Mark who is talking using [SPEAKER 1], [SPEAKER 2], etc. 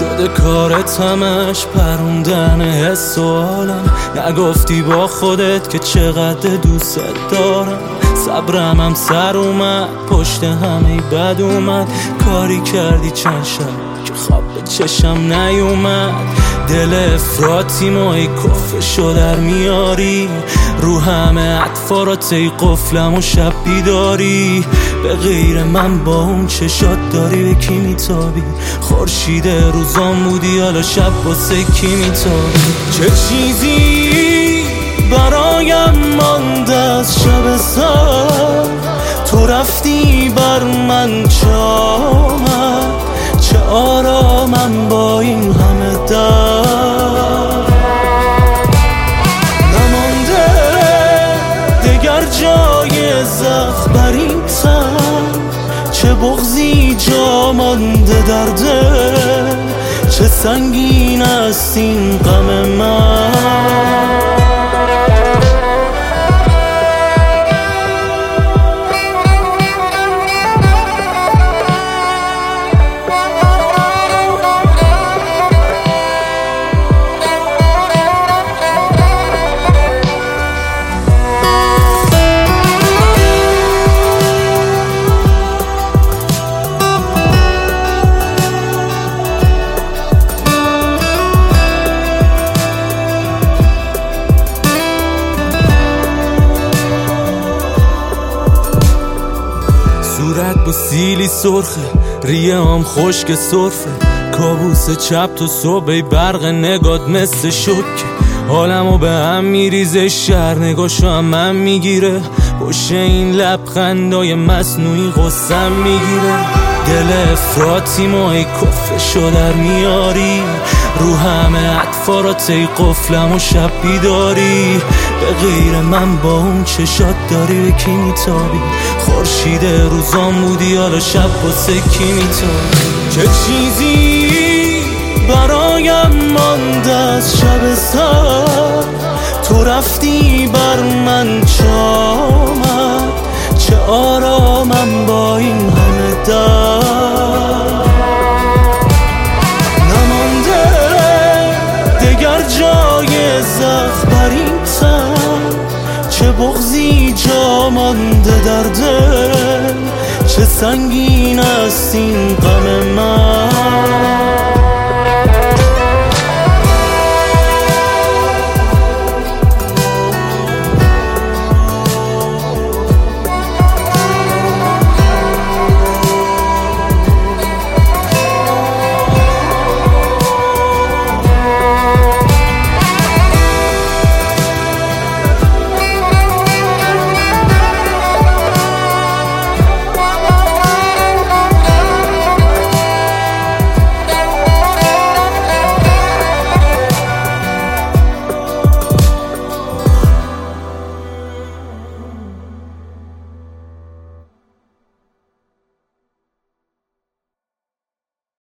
[SPEAKER 1] شده کارت همش پروندن حس و حالم. نگفتی با خودت که چقدر دوست دارم. صبرم هم سر اومد، پشت همه بد اومد. کاری کردی چند شب که خواب به چشم نیومد. دل افراطی مایی کفشو در میاری. رو همه اطفارات ای قفلم و شب بیداری. به غیر من با اون چشات داری به کی میتابی؟ خورشید روزان بودی حالا شب واسه کی میتابی؟ چه چیزی برایم مانده از شب سر؟ تو رفتی بر من چه آمد؟ چه آرامم با این همه درد؟ نمانده دگر جای زخم بر این تن. چه بغضی جا مانده در دل. چه سنگین است این غم من. صورت با سیلی سرخه، ریه هم خشک صرفه. کابوس چپ تو صبح برق نگات مثل شکه. حالمو به هم میریزه، شهر نگاشو هم من میگیره. پشت این لبخندای مصنوعی غصم میگیره. دل افراطی مایی کفشو در میاری. رو همه اطفارات ای قفلم و شب بیداری. به غیر من با اون چشات داری به کی میتابی؟ خورشید روزان بودی حالا شب واسه کی میتابی؟ چه چیزی برایم مانده از شب سر؟ تو رفتی بر من چه آمد؟ چه آرامم با این همه درد؟ نمانده دگر جای زخم بر این تن. چه بغضی جا مانده در دل. چه سنگین است این غم من.